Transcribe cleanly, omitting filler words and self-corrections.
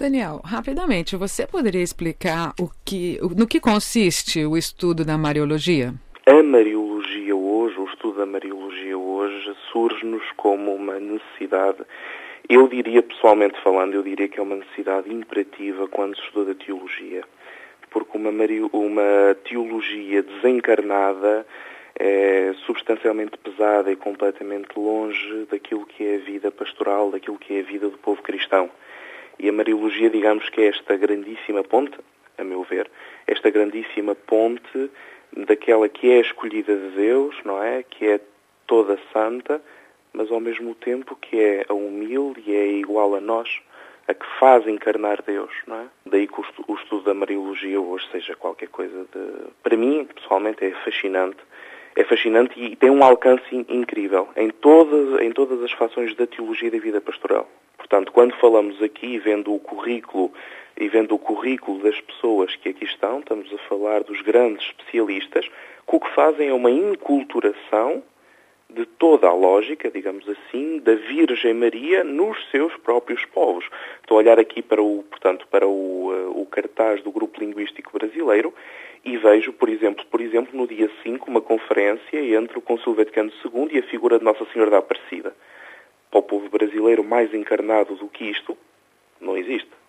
Daniel, rapidamente, você poderia explicar no que consiste o estudo da Mariologia? A Mariologia hoje, o estudo da Mariologia hoje, surge-nos como uma necessidade, eu diria, pessoalmente falando, que é uma necessidade imperativa quando se estuda a teologia. Porque uma teologia desencarnada é substancialmente pesada e completamente longe daquilo que é a vida pastoral, daquilo que é a vida do povo cristão. E a Mariologia, digamos que é esta grandíssima ponte, a meu ver, esta grandíssima ponte daquela que é a escolhida de Deus, não é? Que é toda santa, mas ao mesmo tempo que é a humilde e é igual a nós, a que faz encarnar Deus, não é? Daí que o estudo da Mariologia hoje seja qualquer coisa de... Para mim, pessoalmente, é fascinante e tem um alcance incrível em todas as fações da teologia e da vida pastoral. Portanto, quando falamos aqui, vendo o currículo das pessoas que aqui estão, estamos a falar dos grandes especialistas, que o que fazem é uma inculturação de toda a lógica, digamos assim, da Virgem Maria nos seus próprios povos. Estou a olhar aqui para o cartaz do Grupo Linguístico Brasileiro e vejo, por exemplo, no dia 5, uma conferência entre o Concílio Vaticano II e a figura de Nossa Senhora da Aparecida. Para o povo brasileiro, mais encarnado do que isto, não existe.